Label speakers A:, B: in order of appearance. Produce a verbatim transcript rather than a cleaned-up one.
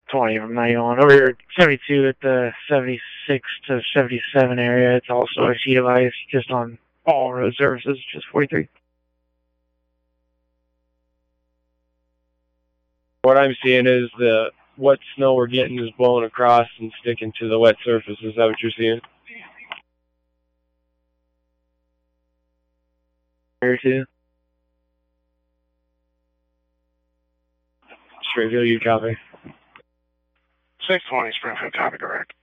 A: twenty from ninety-one. Over here, seventy-two at the seventy-six to seventy-seven area. It's also a sheet of ice just on all road surfaces, just forty-three.
B: What I'm seeing is the wet snow we're getting is blowing across and sticking to the wet surface. Is that what you're seeing?
A: Here too.
B: Springfield, you copy.
C: six twenty, Springfield, copy, direct.